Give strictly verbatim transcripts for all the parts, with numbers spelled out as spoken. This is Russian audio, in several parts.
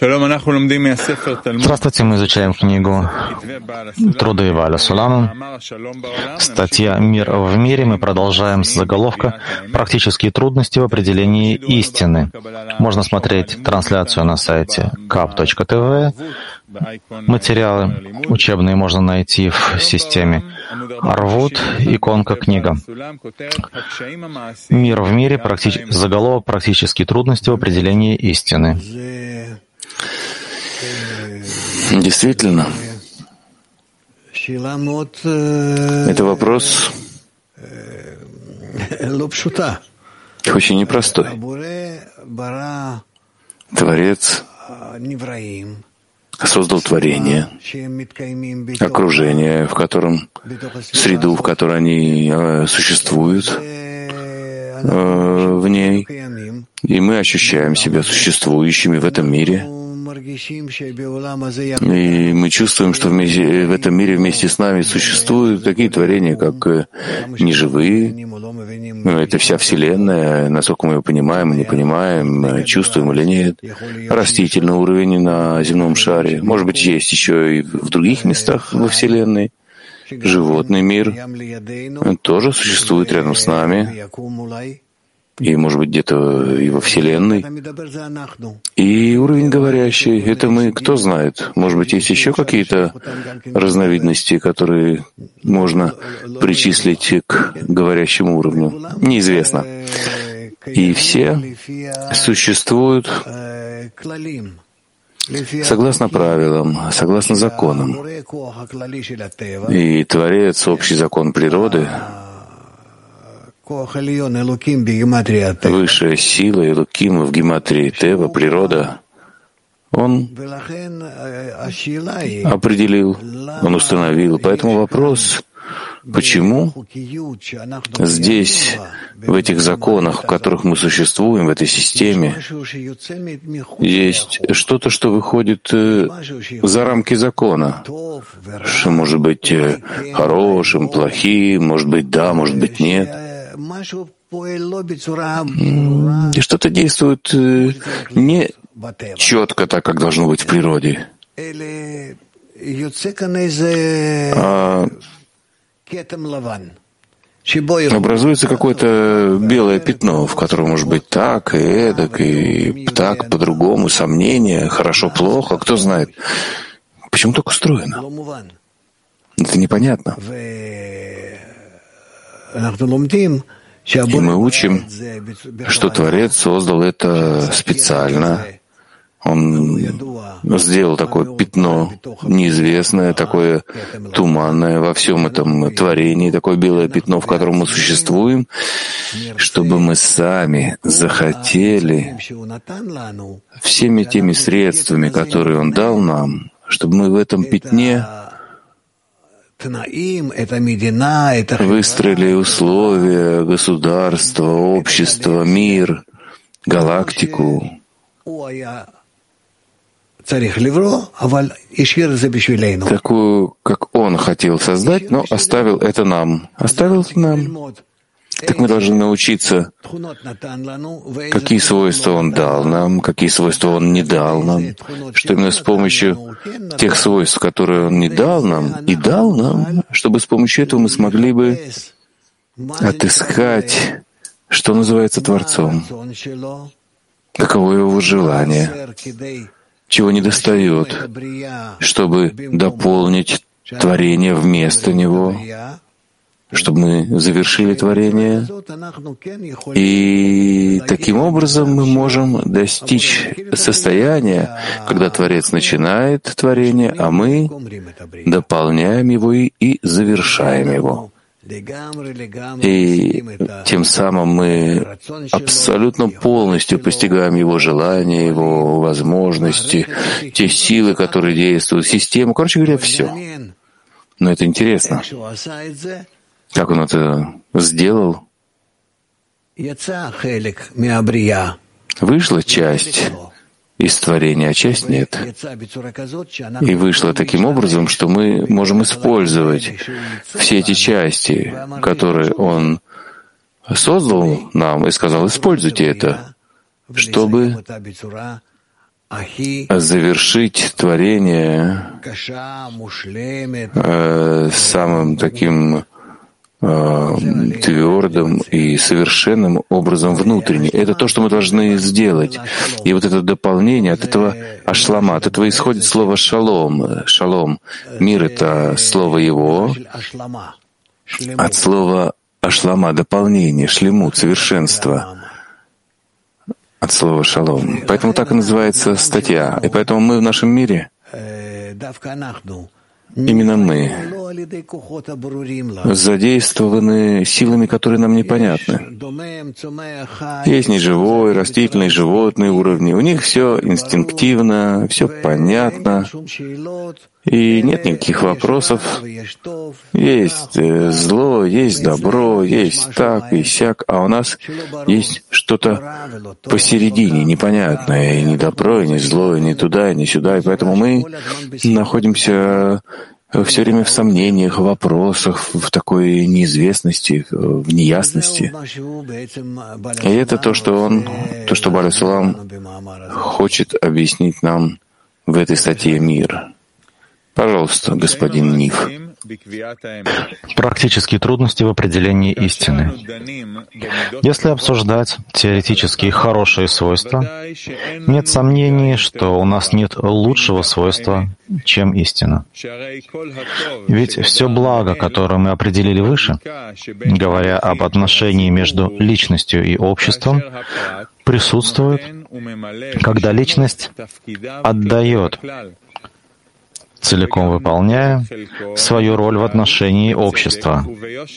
Здравствуйте, мы изучаем книгу Труды Валя Сулама. Статья «Мир в мире». Мы продолжаем с заголовка «Практические трудности в определении истины». Можно смотреть трансляцию на сайте кап точка тэ вэ. Материалы учебные можно найти в системе Арвут, иконка «Книга». «Мир в мире», практи... заголовок «Практические трудности в определении истины». Действительно, это вопрос очень непростой. Творец создал творение, окружение, в котором, среду, в которой они существуют, в ней, и мы ощущаем себя существующими в этом мире. И мы чувствуем, что вместе, в этом мире вместе с нами существуют такие творения, как неживые. Это вся Вселенная, насколько мы ее понимаем и не понимаем, чувствуем или нет. Растительный уровень на земном шаре. Может быть, есть еще и в других местах во Вселенной. Животный мир тоже существует рядом с нами. И, может быть, где-то и во Вселенной. И уровень говорящий — это мы, кто знает. Может быть, есть еще какие-то разновидности, которые можно причислить к говорящему уровню. Неизвестно. И все существуют согласно правилам, согласно законам. И Творец, общий закон природы, высшая сила Элоким в гематрии Тева, природа, он определил, он установил. Поэтому вопрос, почему здесь, в этих законах, в которых мы существуем, в этой системе, есть что-то, что выходит за рамки закона, что может быть хорошим, плохим, может быть да, может быть нет. И что-то действует не четко так, как должно быть в природе, а образуется какое-то белое пятно, в котором может быть так и эдак, и так по-другому, сомнения, хорошо-плохо, кто знает. Почему так устроено? Это непонятно. И мы учим, что Творец создал это специально. Он сделал такое пятно неизвестное, такое туманное во всем этом творении, такое белое пятно, в котором мы существуем, чтобы мы сами захотели всеми теми средствами, которые Он дал нам, чтобы мы в этом пятне выстроили условия, государство, общество, мир, галактику, такую, как Он хотел создать, но оставил это нам. Оставил это нам. Так мы должны научиться, какие свойства Он дал нам, какие свойства Он не дал нам, что именно с помощью тех свойств, которые Он не дал нам, и дал нам, чтобы с помощью этого мы смогли бы отыскать, что называется Творцом, каково Его желание, чего недостает, чтобы дополнить творение вместо Него, чтобы мы завершили творение. И таким образом мы можем достичь состояния, когда Творец начинает творение, а мы дополняем его и, и завершаем его. И тем самым мы абсолютно полностью постигаем Его желания, Его возможности, те силы, которые действуют, систему. Короче говоря, все. Но это интересно. Как Он это сделал? Вышла часть из творения, а часть нет. И вышло таким образом, что мы можем использовать все эти части, которые Он создал нам и сказал: используйте это, чтобы завершить творение э, самым таким э, твердым и совершенным образом внутренне. Это то, что мы должны сделать. И вот это дополнение от этого ашлама, от этого исходит слово шалом. Шалом. Мир — это слово его. От слова ашлама — дополнение, шлемут, совершенство. От слова шалом. Поэтому так и называется статья. И поэтому мы в нашем мире, именно мы, задействованы силами, которые нам непонятны. Есть неживой, растительный, животный уровни. У них все инстинктивно, все понятно. И нет никаких вопросов. Есть зло, есть добро, есть так и сяк, а у нас есть что-то посередине, непонятное, и не добро, и не зло, и не туда, и не сюда. И поэтому мы находимся все время в сомнениях, в вопросах, в такой неизвестности, в неясности. И это то, что он, то, что Бааль ха-Сулам хочет объяснить нам в этой статье «Мир». Пожалуйста, господин Ниф. Практические трудности в определении истины. Если обсуждать теоретические хорошие свойства, нет сомнений, что у нас нет лучшего свойства, чем истина. Ведь все благо, которое мы определили выше, говоря об отношении между личностью и обществом, присутствует, когда личность отдает, целиком выполняя свою роль в отношении общества,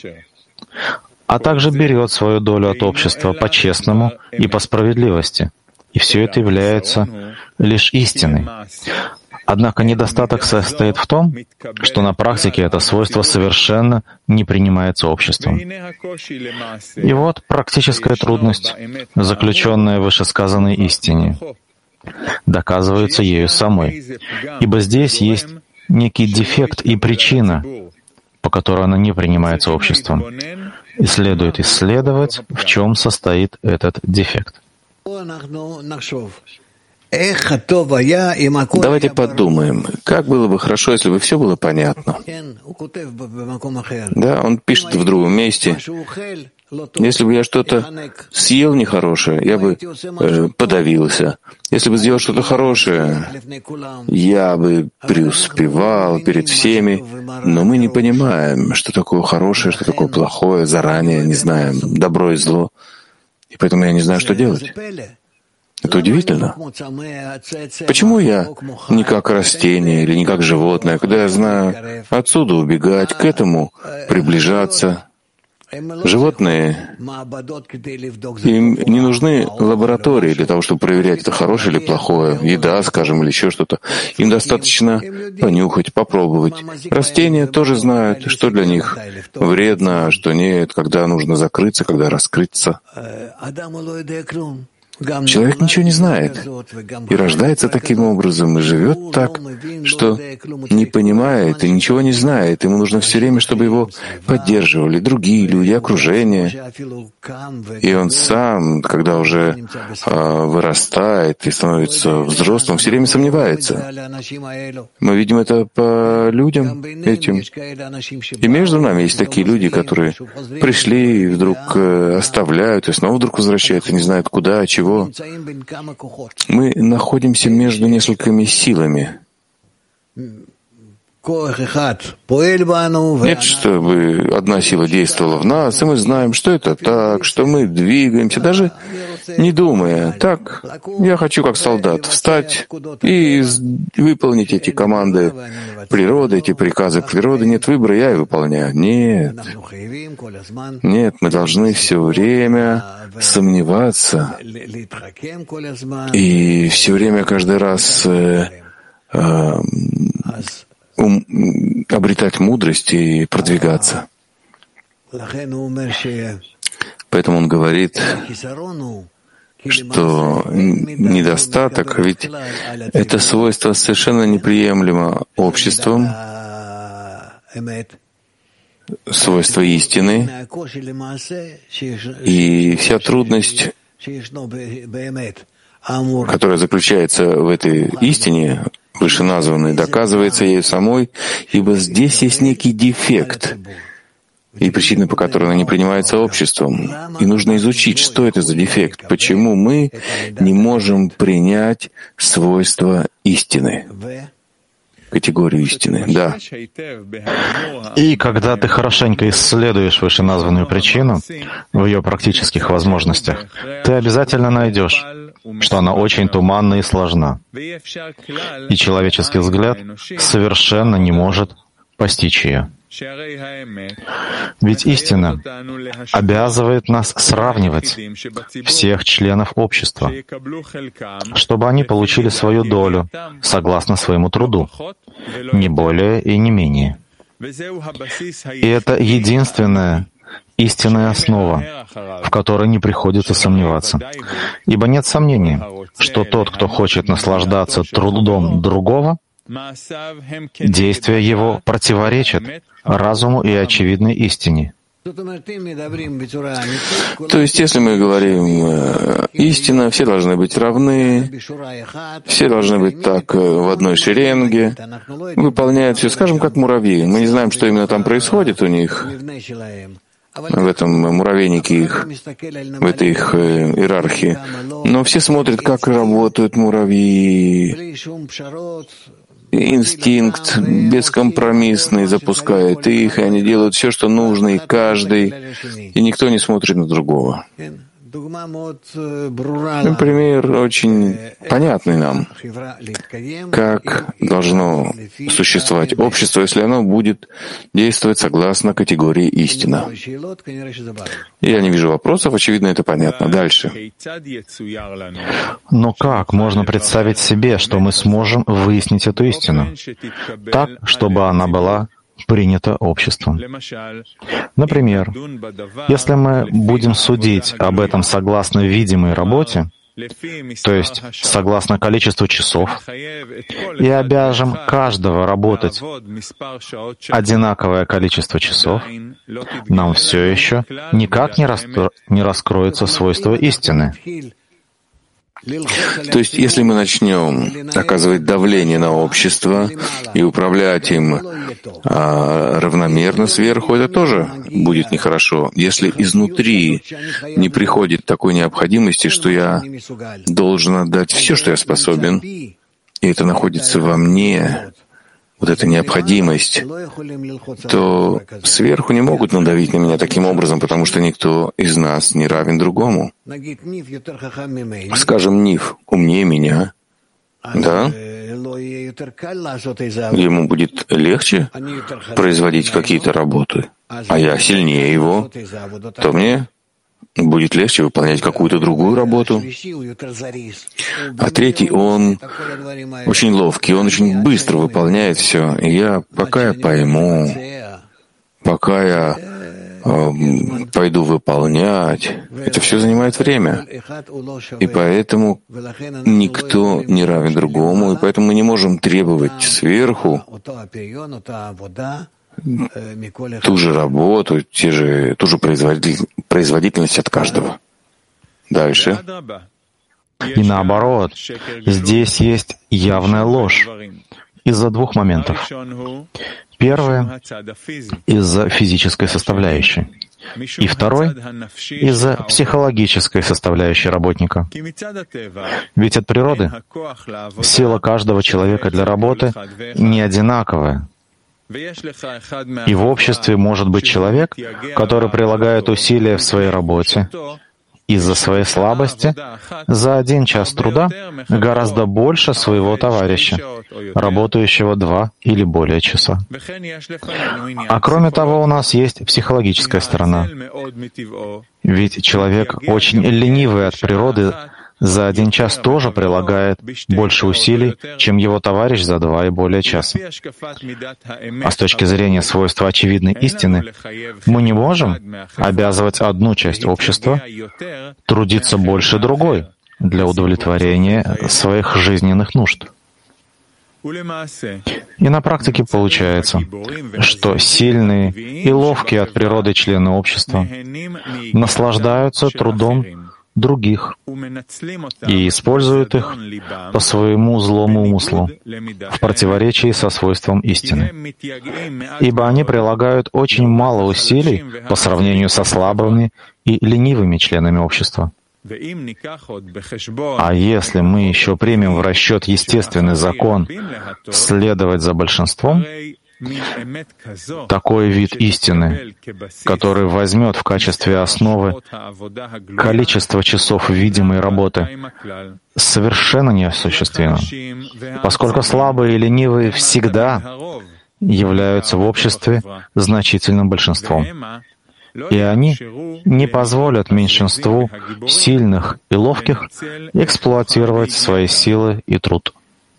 а также берет свою долю от общества по-честному и по справедливости. И все это является лишь истиной. Однако недостаток состоит в том, что на практике это свойство совершенно не принимается обществом. И вот практическая трудность, заключенная в вышесказанной истине, доказывается ею самой, ибо здесь есть некий дефект и причина, по которой она не принимается обществом, и следует исследовать, в чем состоит этот дефект. Давайте подумаем, как было бы хорошо, если бы все было понятно. Да, он пишет в другом месте: если бы я что-то съел нехорошее, я бы э, подавился. Если бы сделал что-то хорошее, я бы преуспевал перед всеми. Но мы не понимаем, что такое хорошее, что такое плохое, заранее не знаем, добро и зло. И поэтому я не знаю, что делать. Это удивительно. Почему я не как растение или не как животное, когда я знаю отсюда убегать, к этому приближаться? Животные, им не нужны лаборатории для того, чтобы проверять, это хорошее или плохое, еда, скажем, или еще что-то. Им достаточно понюхать, попробовать. Растения тоже знают, что для них вредно, что нет, когда нужно закрыться, когда раскрыться. Человек ничего не знает и рождается таким образом, и живет так, что не понимает и ничего не знает. Ему нужно все время, чтобы его поддерживали другие люди, окружение. И он сам, когда уже э, вырастает и становится взрослым, все время сомневается. Мы видим это по людям этим. И между нами есть такие люди, которые пришли и вдруг э, оставляют, и снова вдруг возвращаются, не знают куда, чего. Мы находимся между несколькими силами. Нет, чтобы одна сила действовала в нас, и мы знаем, что это так, что мы двигаемся, даже не думая. Так, я хочу как солдат встать и выполнить эти команды природы, эти приказы природы. Нет выбора, я и выполняю. Нет. Нет, мы должны все время сомневаться и все время каждый раз э, э, ум, обретать мудрость и продвигаться. Поэтому он говорит, что недостаток, ведь это свойство совершенно неприемлемо обществом, свойство истины, и вся трудность которая заключается в этой истине, вышеназванной, доказывается ею самой, ибо здесь есть некий дефект и причина, по которой она не принимается обществом. И нужно изучить, что это за дефект, почему мы не можем принять свойства истины, категорию истины. Да. И когда ты хорошенько исследуешь вышеназванную причину в ее практических возможностях, ты обязательно найдешь, что она очень туманна и сложна. И человеческий взгляд совершенно не может постичь ее. Ведь истина обязывает нас сравнивать всех членов общества, чтобы они получили свою долю согласно своему труду, не более и не менее. И это единственная истинная основа, в которой не приходится сомневаться. Ибо нет сомнения, что тот, кто хочет наслаждаться трудом другого, действия его противоречат разуму и очевидной истине. То есть, если мы говорим э, истина, все должны быть равны, все должны быть так э, в одной шеренге, выполняют все, скажем, как муравьи. Мы не знаем, что именно там происходит у них, в этом муравейнике их, в этой их э, иерархии. Но все смотрят, как работают муравьи. Инстинкт бескомпромиссный запускает их, и они делают все, что нужно, и каждый, и никто не смотрит на другого. Например, очень понятный нам, как должно существовать общество, если оно будет действовать согласно категории истина. Я не вижу вопросов, очевидно, это понятно. Дальше. Но как можно представить себе, что мы сможем выяснить эту истину так, чтобы она была принято обществом? Например, если мы будем судить об этом согласно видимой работе, то есть согласно количеству часов, и обяжем каждого работать одинаковое количество часов, нам все еще никак не, раскро... не раскроется свойство истины. То есть, если мы начнем оказывать давление на общество и управлять им а, равномерно сверху, это тоже будет нехорошо. Если изнутри не приходит такой необходимости, что я должен отдать все, что я способен, и это находится во мне, вот эта необходимость, то сверху не могут надавить на меня таким образом, потому что никто из нас не равен другому. Скажем, Нив умнее меня, да? Ему будет легче производить какие-то работы, а я сильнее его, то мне будет легче выполнять какую-то другую работу. А третий, он очень ловкий, он очень быстро выполняет все. И я, пока я пойму, пока я э, пойду выполнять, это все занимает время. И поэтому никто не равен другому, и поэтому мы не можем требовать сверху ту же работу, те же, ту же производительность от каждого. Дальше. И наоборот, здесь есть явная ложь из-за двух моментов. Первое — из-за физической составляющей. И второй — из-за психологической составляющей работника. Ведь от природы сила каждого человека для работы не одинаковая. И в обществе может быть человек, который прилагает усилия в своей работе из-за своей слабости за один час труда гораздо больше своего товарища, работающего два или более часа. А кроме того, у нас есть психологическая сторона. Ведь человек очень ленивый от природы за один час тоже прилагает больше усилий, чем его товарищ за два и более часа. А с точки зрения свойства очевидной истины, мы не можем обязывать одну часть общества трудиться больше другой для удовлетворения своих жизненных нужд. И на практике получается, что сильные и ловкие от природы члены общества наслаждаются трудом других и используют их по своему злому умыслу, в противоречии со свойством истины. Ибо они прилагают очень мало усилий по сравнению со слабыми и ленивыми членами общества. А если мы еще примем в расчет естественный закон следовать за большинством, такой вид истины, который возьмет в качестве основы количество часов видимой работы, совершенно неосуществимо, поскольку слабые и ленивые всегда являются в обществе значительным большинством. И они не позволят меньшинству сильных и ловких эксплуатировать свои силы и труд.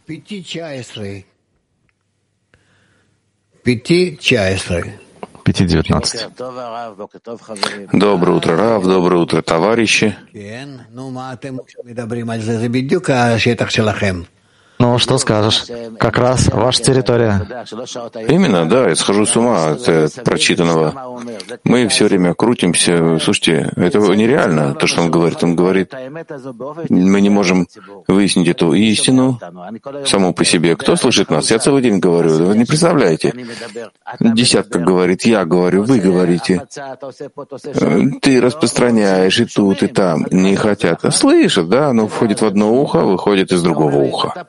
пяти девятнадцать. Доброе утро, Рав, доброе утро, товарищи. Ну, что скажешь? Как раз ваша территория. Именно, да, я схожу с ума от э, прочитанного. Мы все время крутимся. Слушайте, это нереально, то, что он говорит. Он говорит, мы не можем выяснить эту истину саму по себе. Кто слышит нас? Я целый день говорю. Вы не представляете. Десятка говорит, я говорю, вы говорите. Ты распространяешь и тут, и там. Не хотят. А слышат, да, оно входит в одно ухо, выходит из другого уха.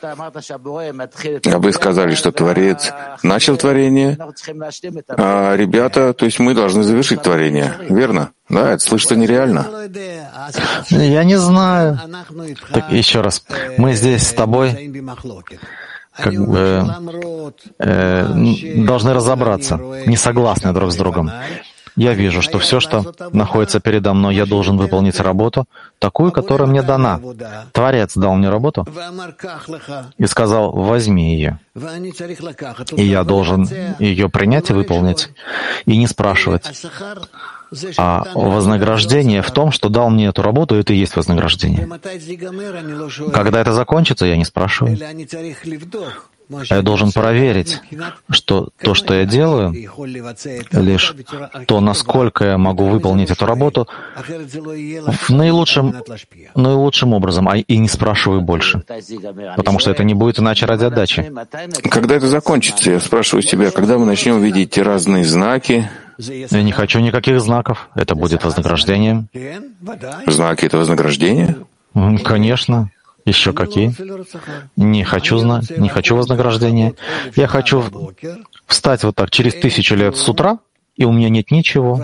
А вы сказали, что Творец начал творение, а ребята, то есть мы должны завершить творение, верно? Да, это слышится нереально. Я не знаю. Так еще раз, мы здесь с тобой как бы э, должны разобраться, не согласны друг с другом. Я вижу, что все, что находится передо мной, я должен выполнить работу, такую, которая мне дана. Творец дал мне работу и сказал, возьми ее. И я должен ее принять и выполнить, и не спрашивать. А вознаграждение в том, что дал мне эту работу, это и есть вознаграждение. Когда это закончится, я не спрашиваю. Я должен проверить, что то, что я делаю, лишь то, насколько я могу выполнить эту работу в наилучшем, наилучшим образом, а и не спрашиваю больше, потому что это не будет иначе ради отдачи. Когда это закончится, я спрашиваю себя, когда мы начнем видеть разные знаки? Я не хочу никаких знаков, это будет вознаграждением. Знаки — это вознаграждение? Конечно. Еще какие? Не хочу знать, не хочу вознаграждения. Я хочу встать вот так через тысячу лет с утра, и у меня нет ничего.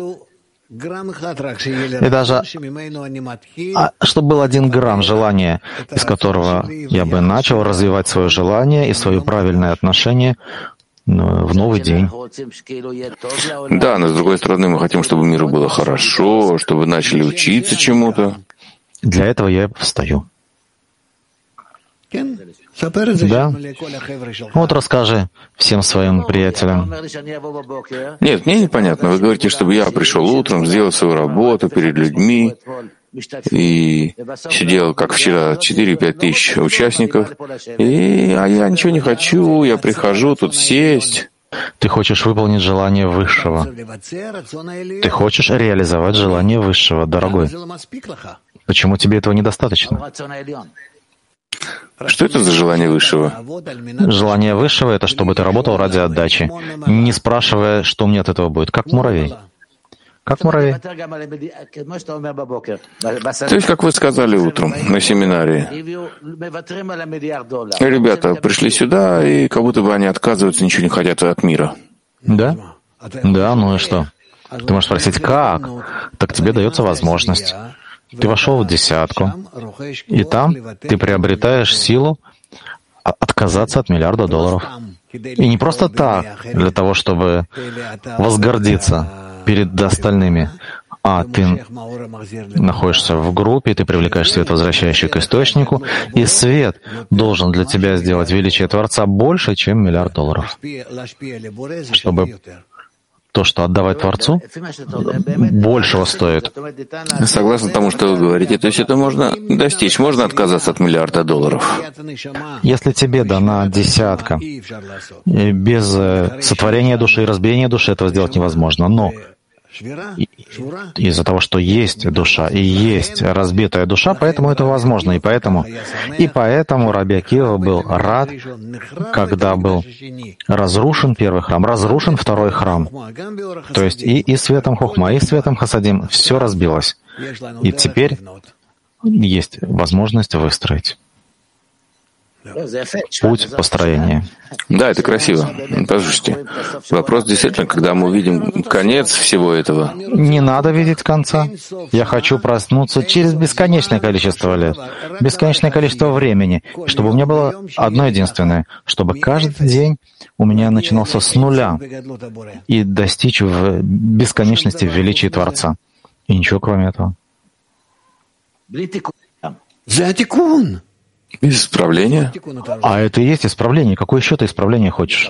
И даже, а, чтобы был один грамм желания, из которого я бы начал развивать свое желание и свое правильное отношение в новый день. Да, но с другой стороны, мы хотим, чтобы миру было хорошо, чтобы начали учиться чему-то. Для этого я встаю. Да. Вот расскажи всем своим приятелям. Нет, мне непонятно. Вы говорите, чтобы я пришел утром, сделал свою работу перед людьми и сидел, как вчера, четыре-пять тысяч участников, и, а я ничего не хочу, я прихожу тут сесть. Ты хочешь выполнить желание Высшего. Ты хочешь реализовать желание Высшего, дорогой. Почему тебе этого недостаточно? Что это за желание Высшего? Желание Высшего — это чтобы ты работал ради отдачи, не спрашивая, что мне от этого будет, как муравей. Как муравей. То есть, как вы сказали утром на семинаре, ребята пришли сюда, и как будто бы они отказываются, ничего не хотят от мира. Да? Да, ну и что? Ты можешь спросить, как? Так тебе дается возможность. Ты вошел в десятку, и там ты приобретаешь силу отказаться от миллиарда долларов. И не просто так, для того, чтобы возгордиться перед остальными, а ты находишься в группе, ты привлекаешь свет, возвращающий к источнику, и свет должен для тебя сделать величие Творца больше, чем миллиард долларов, чтобы то, что отдавать Творцу, большего стоит. Согласно тому, что вы говорите, то есть это можно достичь, можно отказаться от миллиарда долларов. Если тебе дана десятка, без сотворения души и разбиения души этого сделать невозможно. Но из-за того, что есть душа и есть разбитая душа, поэтому это возможно. И поэтому, и поэтому Раби Акива был рад, когда был разрушен первый храм, разрушен второй храм. То есть и, и светом Хохма, и светом Хасадим все разбилось. И теперь есть возможность выстроить путь построения. Да, это красиво. Послушайте, вопрос действительно, когда мы увидим конец всего этого. Не надо видеть конца. Я хочу проснуться через бесконечное количество лет, бесконечное количество времени, чтобы у меня было одно единственное, чтобы каждый день у меня начинался с нуля и достичь в бесконечности величия Творца. И ничего кроме этого. Исправление? А это и есть исправление. Какое еще ты исправление хочешь?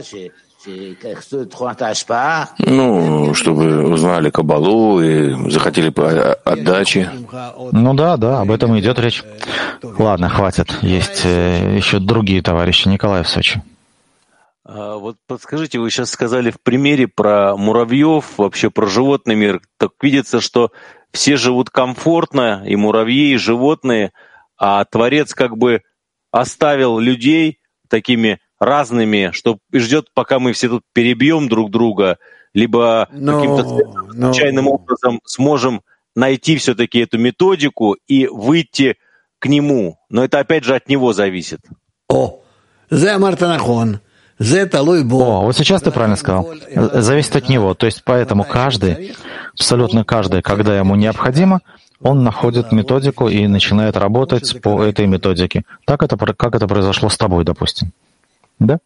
Ну, чтобы узнали Каббалу и захотели отдачи. Ну да, да, об этом и идет речь. Ладно, хватит. Есть э, еще другие товарищи. Николай в Сочи. А вот подскажите, вы сейчас сказали в примере про муравьев, вообще про животный мир. Так видится, что все живут комфортно, и муравьи, и животные, а Творец как бы оставил людей такими разными, что ждет, пока мы все тут перебьем друг друга, либо no, каким-то случайным no. образом сможем найти все-таки эту методику и выйти к нему. Но это опять же от него зависит. О, О, вот сейчас ты правильно сказал. Зависит от него. То есть поэтому каждый, абсолютно каждый, когда ему необходимо, он находит методику и начинает работать по этой методике. Так это, как это произошло с тобой, допустим. Да?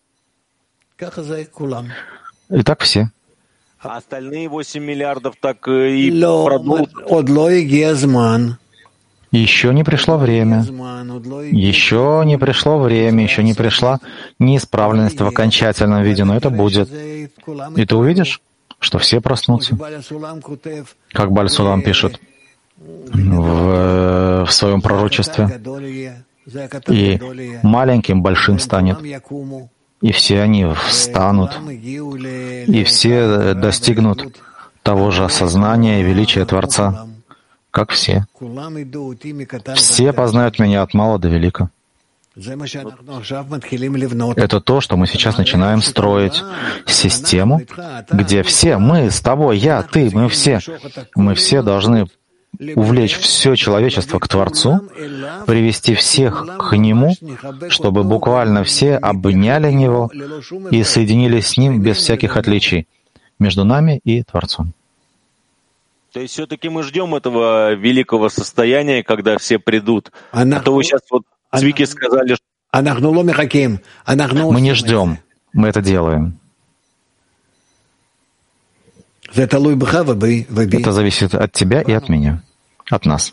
И так все. А остальные восемь миллиардов так и продолжат. Еще не пришло время. Еще не пришло время, еще не пришла неисправленность в окончательном виде, но это будет. И ты увидишь, что все проснутся. Как Баль Сулам пишет в, в своем пророчестве. И маленьким большим станет. И все они встанут. И все достигнут того же осознания и величия Творца, как все. Все познают меня от мала до велика. Это то, что мы сейчас начинаем строить систему, где все, мы с тобой, я, ты, мы все, мы все должны увлечь все человечество к Творцу, привести всех к Нему, чтобы буквально все обняли Него и соединились с Ним без всяких отличий между нами и Творцом. То есть все-таки мы ждем этого великого состояния, когда все придут. А то вы сейчас вот Цвики сказали, что... Мы не ждем, мы это делаем. Это зависит от тебя и от меня, от нас.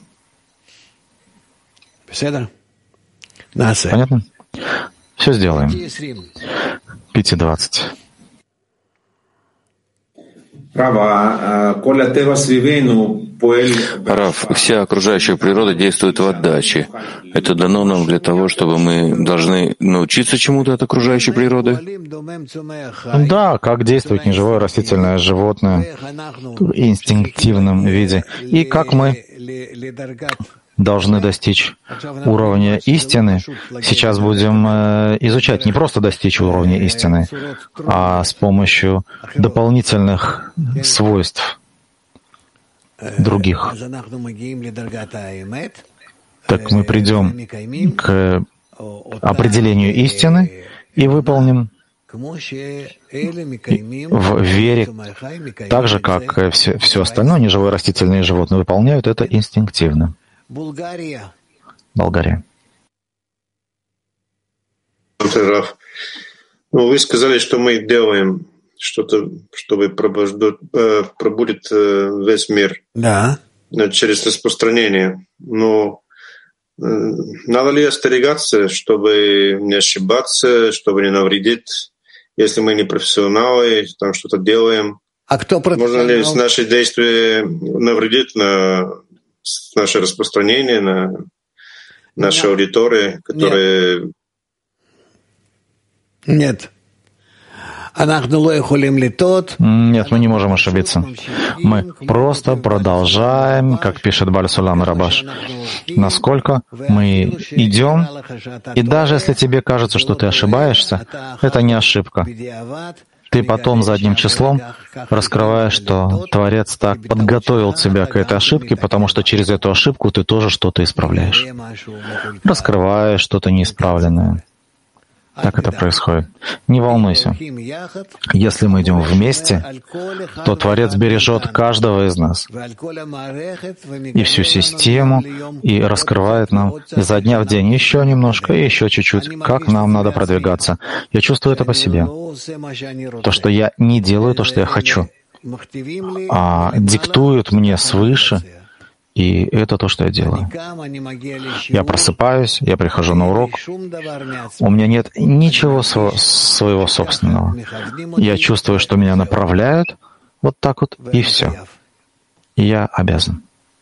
Понятно? Все сделаем. пять двадцать. Рав, вся окружающая природа действует в отдаче. Это дано нам для того, чтобы мы должны научиться чему-то от окружающей природы? Да, как действует неживое растительное животное в инстинктивном виде. И как мы должны достичь уровня истины. Сейчас будем изучать не просто достичь уровня истины, а с помощью дополнительных свойств других. Так мы придем к определению истины и выполним в вере, так же, как все, все остальное, неживое растительные животные выполняют это инстинктивно. Болгария. Болгария. Ну, вы сказали, что мы делаем что-то, чтобы пробудить весь мир. Да. Через распространение. Но надо ли остерегаться, чтобы не ошибаться, чтобы не навредить, если мы не профессионалы, там что-то делаем? А кто профессионал? Можно ли с наши действия навредить на наше распространение, на наши аудитории, которые... Нет. Нет, мы не можем ошибиться. Мы просто продолжаем, как пишет Баль Сулам и Рабаш, насколько мы идем, и даже если тебе кажется, что ты ошибаешься, это не ошибка. Ты потом задним числом раскрываешь, что Творец так подготовил тебя к этой ошибке, потому что через эту ошибку ты тоже что-то исправляешь. Раскрываешь что-то неисправленное. Так это происходит. Не волнуйся. Если мы идем вместе, то Творец бережет каждого из нас и всю систему, и раскрывает нам изо дня в день еще немножко и еще чуть-чуть, как нам надо продвигаться. Я чувствую это по себе. То, что я не делаю то, что я хочу, а диктуют мне свыше, и это то, что я делаю. Я просыпаюсь, я прихожу на урок. У меня нет ничего своего собственного. Я чувствую, что меня направляют вот так вот, и все. И я обязан.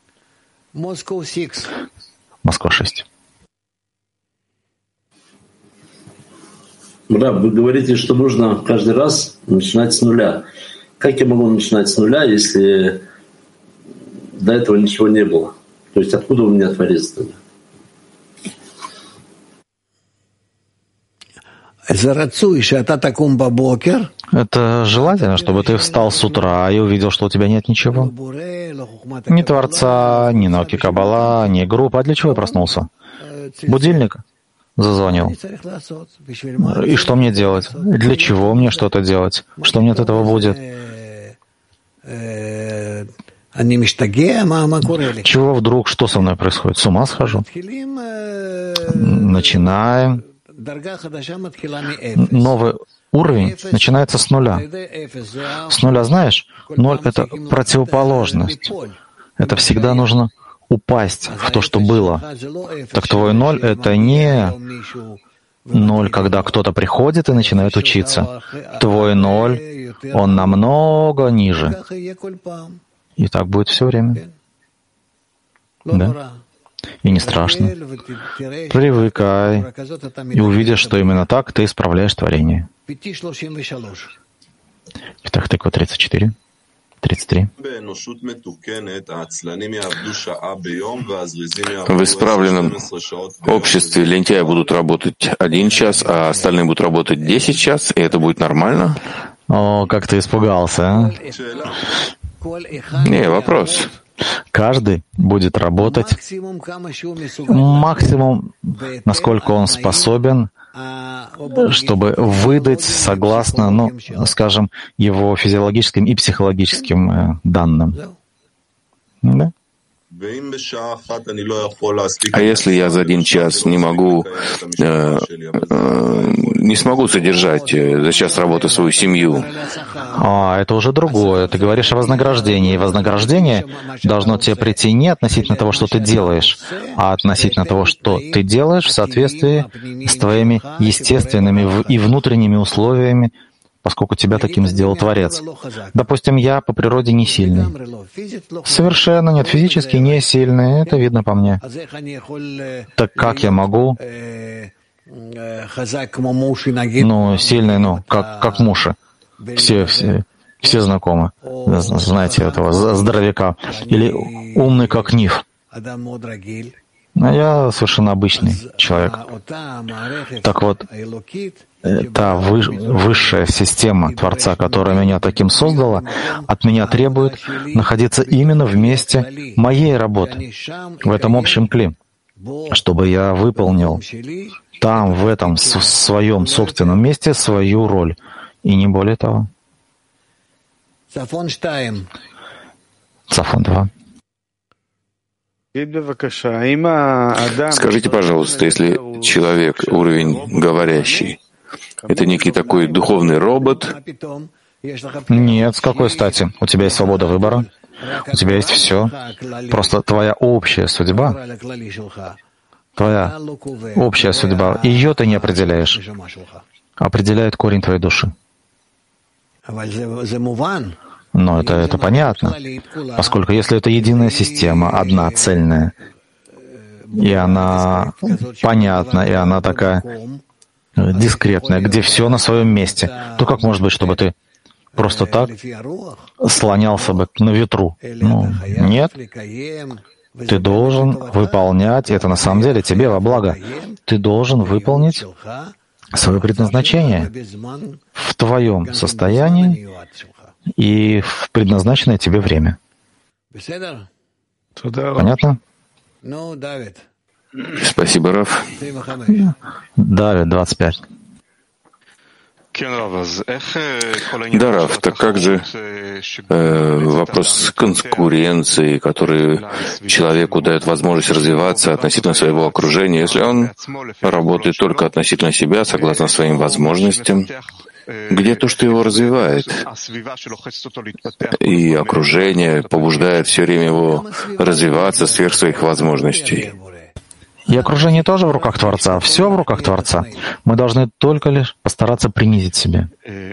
Москва шесть. Раб, вы говорите, что нужно каждый раз начинать с нуля. Как я могу начинать с нуля, если до этого ничего не было? То есть откуда у меня Творец тогда? Это желательно, чтобы ты встал с утра и увидел, что у тебя нет ничего. Ни Творца, ни науки Каббала, ни группы. А для чего я проснулся? Будильник зазвонил. И что мне делать? Для чего мне что-то делать? Что мне от этого будет? Чего вдруг? Что со мной происходит? С ума схожу? Начинаем. Новый уровень начинается с нуля. С нуля, знаешь, ноль — это противоположность. Это всегда нужно упасть в то, что было. Так твой ноль — это не ноль, когда кто-то приходит и начинает учиться. Твой ноль, он намного ниже. И так будет все время. Да? И не страшно. Привыкай и увидишь, что именно так ты исправляешь творение. Итак, тыква тридцать четыре. тридцать три. В исправленном обществе лентяи будут работать один час, а остальные будут работать десять час, и это будет нормально? О, как ты испугался, а? Не, вопрос. Каждый будет работать максимум, насколько он способен, чтобы выдать согласно, ну, скажем, его физиологическим и психологическим данным. Да? А если я за один час не могу, э, э, не смогу содержать за час работы свою семью? А, это уже другое. Ты говоришь о вознаграждении. Вознаграждение должно тебе прийти не относительно того, что ты делаешь, а относительно того, что ты делаешь в соответствии с твоими естественными и внутренними условиями, поскольку тебя таким сделал Творец. Допустим, я по природе не сильный. Совершенно нет, физически не сильный, это видно по мне. Так как я могу, ну, сильный, ну, как, как Муше. Все, все, все знакомы, знаете этого здоровяка. Или умный, как Нив. А я совершенно обычный человек. Так вот, та высшая система Творца, которая меня таким создала, от меня требует находиться именно в месте моей работы, в этом общем кли, чтобы я выполнил там, в этом своем собственном месте свою роль, и не более того. Цафон два. Скажите, пожалуйста, если человек, уровень говорящий, это некий такой духовный робот? Нет, с какой стати? У тебя есть свобода выбора, у тебя есть все. Просто твоя общая судьба, твоя общая судьба, ее ты не определяешь. Определяет корень твоей души. Но это, это понятно, поскольку если это единая система, одна, цельная, и она понятна, и она такая дискретное, где все на своем месте, то как может быть, чтобы ты просто так слонялся бы на ветру? Ну, нет. Ты должен выполнять, это на самом деле тебе во благо, ты должен выполнить свое предназначение в твоем состоянии и в предназначенное тебе время. Понятно? Спасибо, Рав. Давид, двадцать пять. Да, Рав, так как же э, вопрос конкуренции, который человеку дает возможность развиваться относительно своего окружения, если он работает только относительно себя, согласно своим возможностям, где то, что его развивает, и окружение побуждает все время его развиваться сверх своих возможностей. И окружение тоже в руках Творца, все в руках Творца. Мы должны только лишь постараться принизить себя.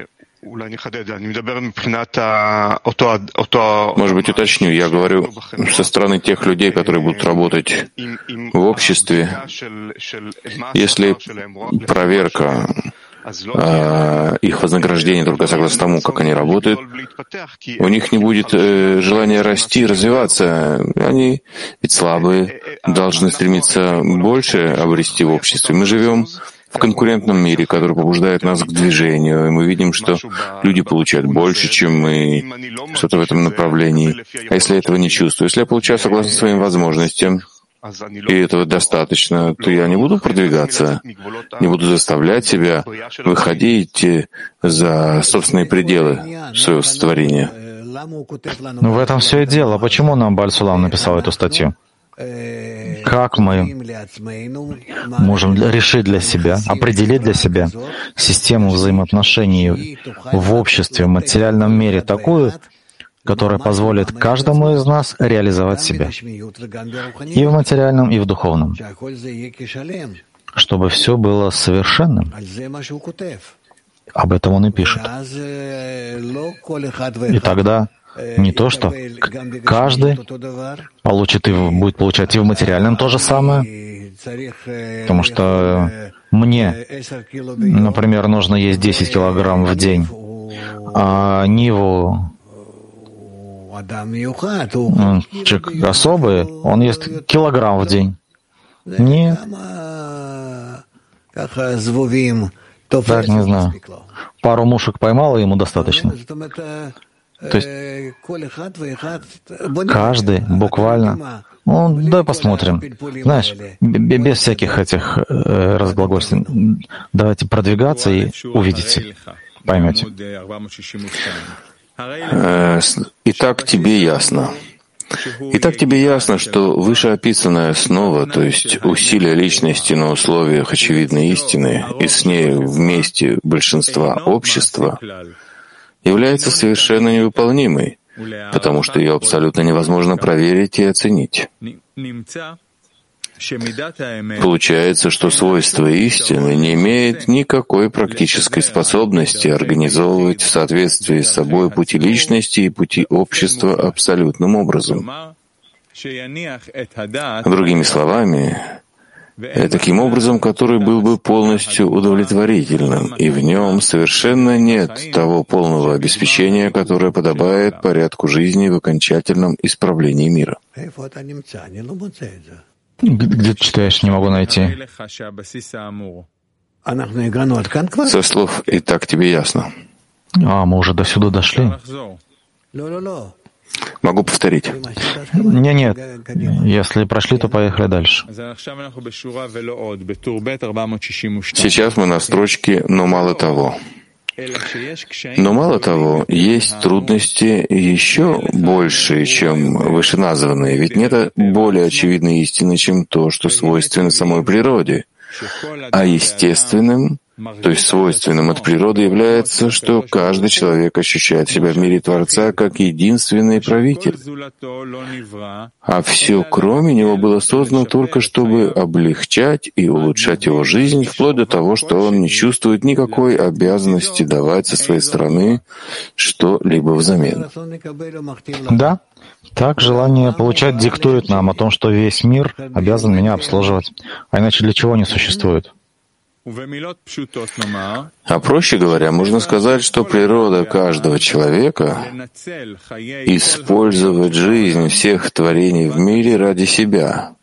Может быть, уточню, я говорю со стороны тех людей, которые будут работать в обществе. Если проверка а, их вознаграждение только согласно тому, как они работают, у них не будет э, желания расти, развиваться. Они ведь слабые, должны стремиться больше обрести в обществе. Мы живем в конкурентном мире, который побуждает нас к движению, и мы видим, что люди получают больше, чем мы, что-то в этом направлении. А если я этого не чувствую, если я получаю согласно своим возможностям, и этого достаточно, то я не буду продвигаться, не буду заставлять себя выходить за собственные пределы своего сотворения. Ну, в этом все и дело. Почему нам Бааль Сулам написал эту статью? Как мы можем решить для себя, определить для себя систему взаимоотношений в обществе, в материальном мире такую, которая позволит каждому из нас реализовать себя и в материальном, и в духовном, чтобы все было совершенным. Об этом он и пишет. И тогда не то, что каждый получит и будет получать и в материальном то же самое, потому что мне, например, нужно есть десять килограмм в день, а Ниву, человек особый, он ест килограмм в день. Нет. Так, не знаю. Пару мушек поймал, и ему достаточно. То есть каждый буквально... Ну, давай посмотрим. Знаешь, без всяких этих э, разглагольств. Давайте продвигаться и увидите. Поймете. Итак, тебе ясно. Итак, тебе ясно, что вышеописанная основа, то есть усилие личности на условиях очевидной истины и с ней вместе большинства общества, является совершенно невыполнимой, потому что ее абсолютно невозможно проверить и оценить. Получается, что свойство истины не имеет никакой практической способности организовывать в соответствии с собой пути личности и пути общества абсолютным образом. Другими словами, таким образом, который был бы полностью удовлетворительным, и в нем совершенно нет того полного обеспечения, которое подобает порядку жизни в окончательном исправлении мира. Где ты читаешь, не могу найти. Со слов «и так тебе ясно». А, мы уже до сюда дошли? Могу повторить. Не, нет. Если прошли, то поехали дальше. Сейчас мы на строчке «но мало того». Но мало того, есть трудности еще большие, чем вышеназванные, ведь нет более очевидной истины, чем то, что свойственно самой природе. А естественным, то есть свойственным от природы, является, что каждый человек ощущает себя в мире Творца как единственный правитель. А все, кроме него, было создано только, чтобы облегчать и улучшать его жизнь, вплоть до того, что он не чувствует никакой обязанности давать со своей стороны что-либо взамен. Да. Так желание получать диктует нам о том, что весь мир обязан меня обслуживать. А иначе для чего они существуют? А проще говоря, можно сказать, что природа каждого человека — использовать жизнь всех творений в мире ради себя,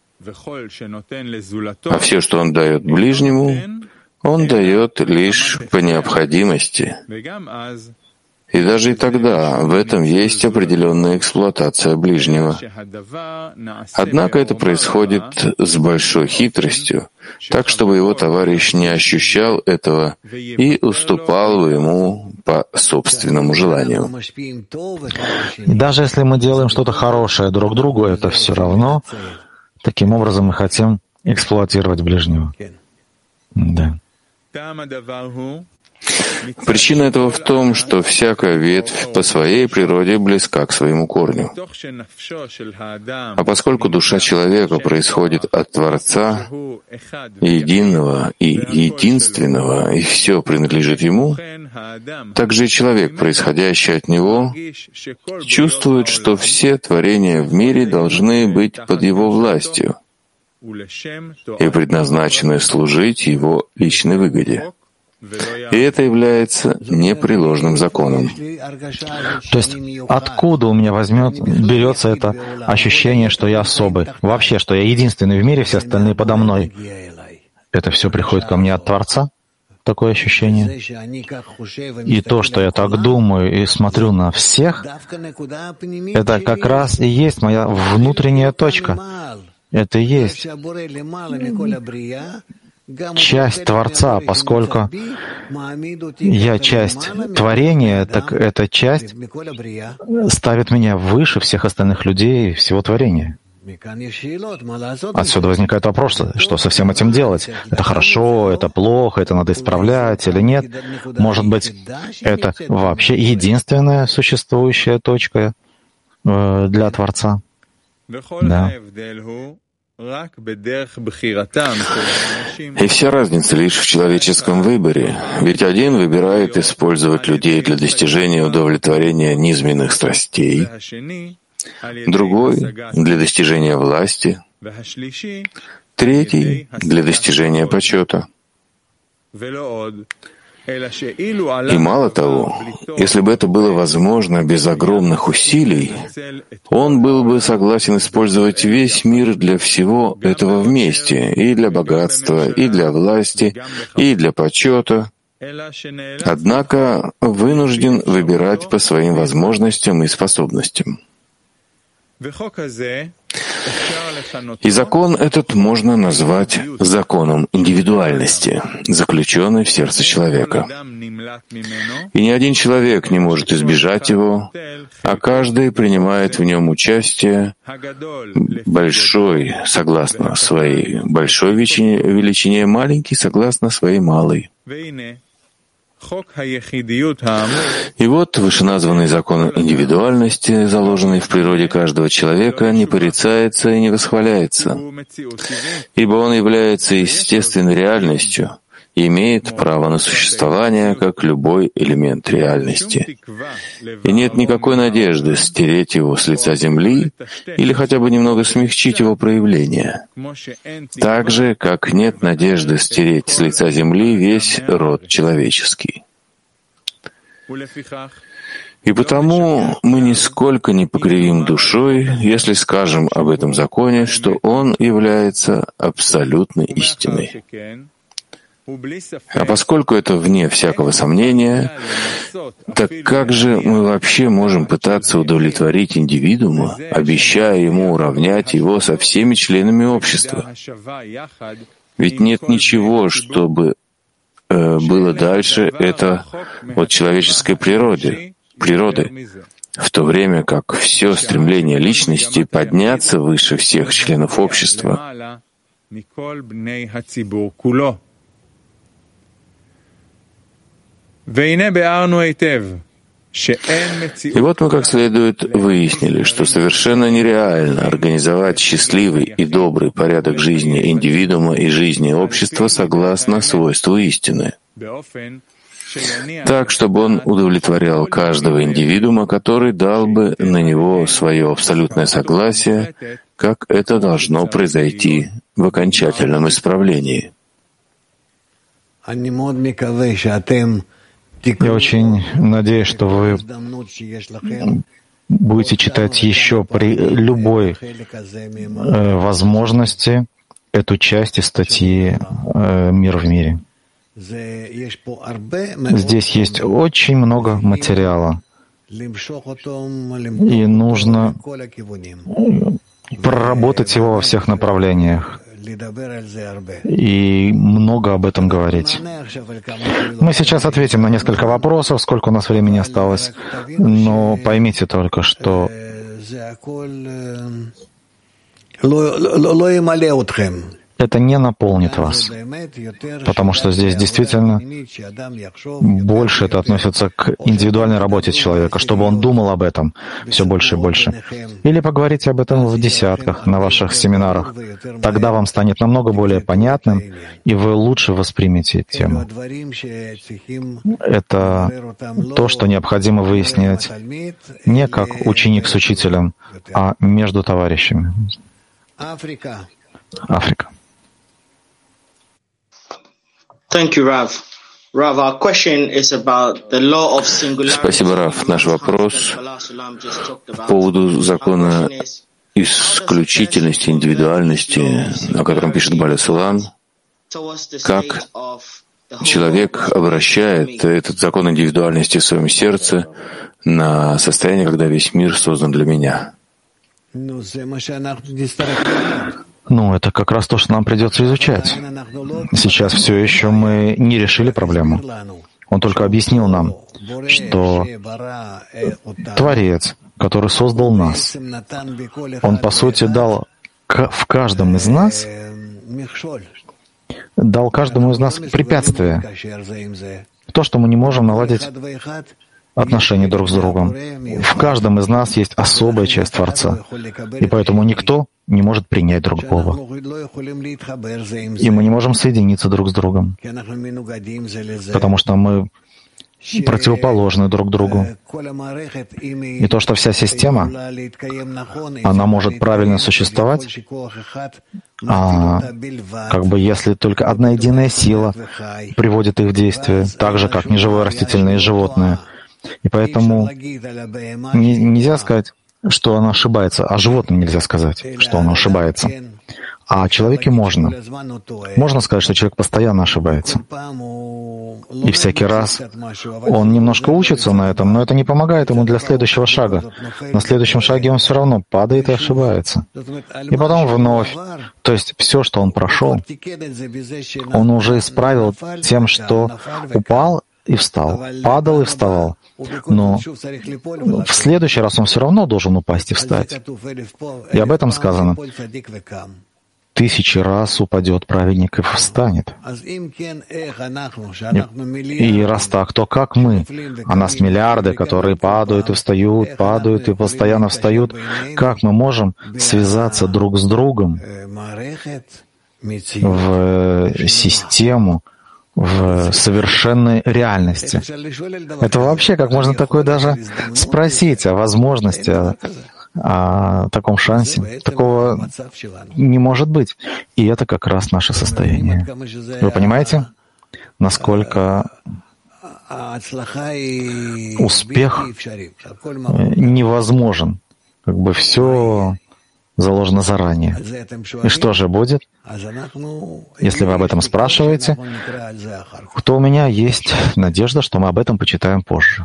а все, что он дает ближнему, он дает лишь по необходимости. И даже и тогда в этом есть определенная эксплуатация ближнего. Однако это происходит с большой хитростью, так, чтобы его товарищ не ощущал этого и уступал бы ему по собственному желанию. И даже если мы делаем что-то хорошее друг другу, это все равно таким образом мы хотим эксплуатировать ближнего. Да. Причина этого в том, что всякая ветвь по своей природе близка к своему корню. А поскольку душа человека происходит от Творца, единого и единственного, и все принадлежит Ему, также и человек, происходящий от Него, чувствует, что все творения в мире должны быть под Его властью и предназначены служить Его личной выгоде. И это является непреложным законом. То есть откуда у меня возьмет, берется это ощущение, что я особый? Вообще, что я единственный в мире, все остальные подо мной. Это все приходит ко мне от Творца? Такое ощущение. И то, что я так думаю и смотрю на всех, это как раз и есть моя внутренняя точка. Это и есть часть Творца, поскольку я часть творения, так эта часть ставит меня выше всех остальных людей и всего творения. Отсюда возникает вопрос, что со всем этим делать? Это хорошо, это плохо, это надо исправлять или нет? Может быть, это вообще единственная существующая точка для Творца? Да. И вся разница лишь в человеческом выборе, ведь один выбирает использовать людей для достижения удовлетворения низменных страстей, другой — для достижения власти, третий — для достижения почета. И мало того, если бы это было возможно без огромных усилий, он был бы согласен использовать весь мир для всего этого вместе, и для богатства, и для власти, и для почета. Однако вынужден выбирать по своим возможностям и способностям. И закон этот можно назвать законом индивидуальности, заключенной в сердце человека. И ни один человек не может избежать его, а каждый принимает в нем участие, большой согласно своей большой величине, маленький согласно своей малой. И вот вышеназванный закон индивидуальности, заложенный в природе каждого человека, не порицается и не восхваляется, ибо он является естественной реальностью и имеет право на существование, как любой элемент реальности. И нет никакой надежды стереть его с лица земли или хотя бы немного смягчить его проявление. Так же, как нет надежды стереть с лица земли весь род человеческий. И потому мы нисколько не покривим душой, если скажем об этом законе, что он является абсолютной истиной. А поскольку это вне всякого сомнения, так как же мы вообще можем пытаться удовлетворить индивидуума, обещая ему уравнять его со всеми членами общества? Ведь нет ничего, чтобы э, было дальше это от человеческой природы, природы, в то время как все стремление личности подняться выше всех членов общества. И вот мы как следует выяснили, что совершенно нереально организовать счастливый и добрый порядок жизни индивидуума и жизни общества согласно свойству истины, так, чтобы он удовлетворял каждого индивидуума, который дал бы на него свое абсолютное согласие, как это должно произойти в окончательном исправлении. Я очень надеюсь, что вы будете читать еще при любой э, возможности эту часть из статьи э, «Мир в мире». Здесь есть очень много материала, и нужно проработать его во всех направлениях и много об этом говорить. Мы сейчас ответим на несколько вопросов, сколько у нас времени осталось, но поймите только, что это не наполнит вас, потому что здесь действительно больше это относится к индивидуальной работе человека, чтобы он думал об этом все больше и больше. Или поговорите об этом в десятках, на ваших семинарах. Тогда вам станет намного более понятным, и вы лучше воспримете тему. Это то, что необходимо выяснять не как ученик с учителем, а между товарищами. Африка. Thank you, Rav. Rav, our question is about the law of singularity. Спасибо, Рав. Наш вопрос по поводу закона исключительности, индивидуальности, о котором пишет Баля Сулам. Как человек обращает этот закон индивидуальности в своем сердце на состояние, когда весь мир создан для меня? Ну, это как раз то, что нам придется изучать. Сейчас все еще мы не решили проблему. Он только объяснил нам, что Творец, который создал нас, Он, по сути, дал в каждом из нас, дал каждому из нас препятствие. То, что мы не можем наладить отношения друг с другом. В каждом из нас есть особая часть Творца, и поэтому никто не может принять друг друга. И мы не можем соединиться друг с другом, потому что мы противоположны друг другу. И то, что вся система, она может правильно существовать, а как бы если только одна единая сила приводит их в действие, так же, как неживое растительное и животное. И поэтому не, нельзя сказать, что оно ошибается, а животным нельзя сказать, что оно ошибается. А о человеке можно. Можно сказать, что человек постоянно ошибается. И всякий раз он немножко учится на этом, но это не помогает ему для следующего шага. На следующем шаге он все равно падает и ошибается. И потом вновь. То есть все, что он прошел, он уже исправил тем, что упал и встал, падал и вставал. Но в следующий раз он все равно должен упасть и встать. И об этом сказано. Тысячи раз упадет праведник и встанет. И, и раз так, то как мы? А нас миллиарды, которые падают и встают, падают и постоянно встают. Как мы можем связаться друг с другом в систему, в совершенной реальности? Это вообще, как можно такое даже спросить о возможности, о, о таком шансе? Такого не может быть. И это как раз наше состояние. Вы понимаете, насколько успех невозможен? Как бы все заложено заранее. И что же будет? Если вы об этом спрашиваете, то у меня есть надежда, что мы об этом почитаем позже.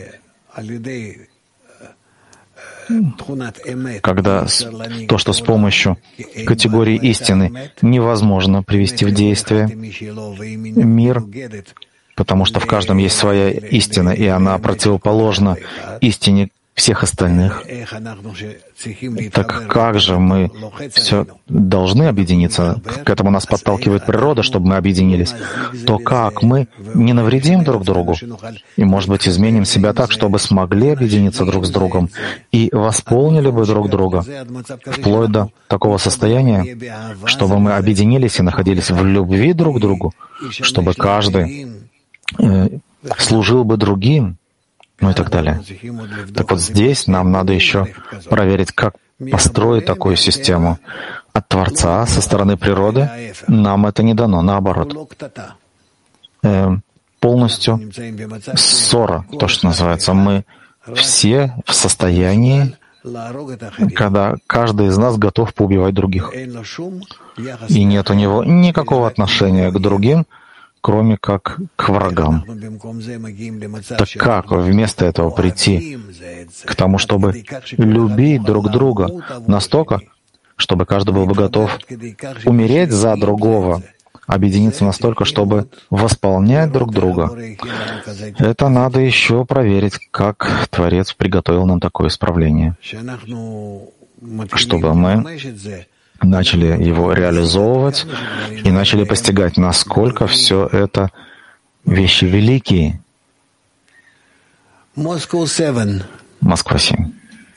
Когда то, что с помощью категории истины невозможно привести в действие мир, потому что в каждом есть своя истина, и она противоположна истине всех остальных. Так как же мы все должны объединиться? К этому нас подталкивает природа, чтобы мы объединились. То как мы не навредим друг другу? И, может быть, изменим себя так, чтобы смогли объединиться друг с другом и восполнили бы друг друга, вплоть до такого состояния, чтобы мы объединились и находились в любви друг к другу, чтобы каждый э, служил бы другим, ну и так далее. Так вот здесь нам надо еще проверить, как построить такую систему. От Творца, со стороны природы, нам это не дано, наоборот. э, полностью ссора, то, что называется. Мы все в состоянии, когда каждый из нас готов поубивать других. И нет у него никакого отношения к другим, кроме как к врагам. Так как вместо этого прийти к тому, чтобы любить друг друга настолько, чтобы каждый был бы готов умереть за другого, объединиться настолько, чтобы восполнять друг друга? Это надо еще проверить, как Творец приготовил нам такое исправление, чтобы мы начали его реализовывать и начали постигать, насколько все это вещи великие. Москва семь.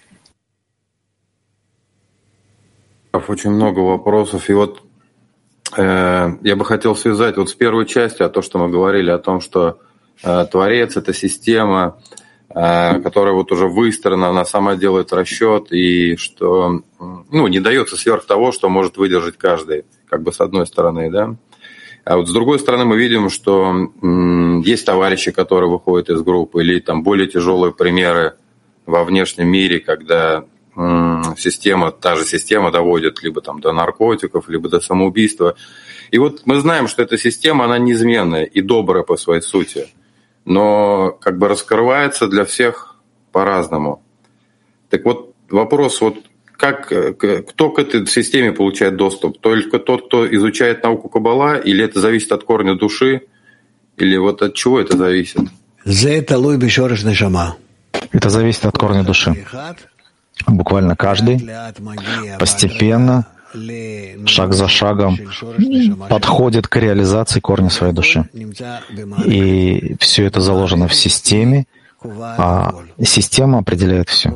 Очень много вопросов. И вот э, я бы хотел связать вот с первой частью, о том, что мы говорили, о том, что э, Творец — это система, э, которая вот уже выстроена, она сама делает расчет, и что ну, не дается сверх того, что может выдержать каждый, как бы с одной стороны, да. А вот с другой стороны мы видим, что м, есть товарищи, которые выходят из группы, или там более тяжелые примеры во внешнем мире, когда система, та же система доводит либо там до наркотиков, либо до самоубийства. И вот мы знаем, что эта система, она неизменная и добрая по своей сути, но как бы раскрывается для всех по-разному. Так вот вопрос, вот как, кто к этой системе получает доступ? Только тот, кто изучает науку Каббала, или это зависит от корня души, или вот от чего это зависит? Это зависит от корня души. Буквально каждый постепенно, шаг за шагом подходит к реализации корня своей души. И все это заложено в системе, а система определяет все.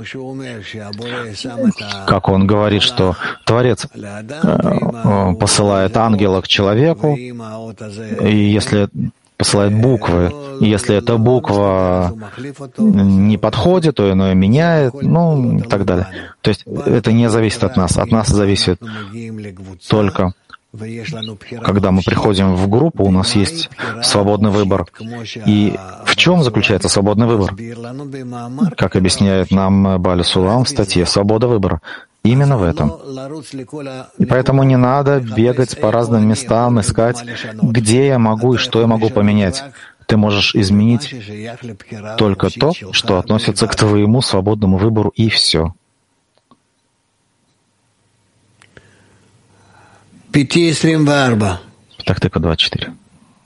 Как он говорит, что Творец посылает ангела к человеку, и если посылает буквы, и если эта буква не подходит, то иное меняет, ну и так далее. То есть это не зависит от нас. От нас зависит только, когда мы приходим в группу, у нас есть свободный выбор. И в чем заключается свободный выбор? Как объясняет нам Бааля Сулам в статье «Свобода выбора». Именно в этом. И поэтому не надо бегать по разным местам, искать, где я могу и что я могу поменять. Ты можешь изменить только то, что относится к твоему свободному выбору, и все. Тактика двадцать четыре.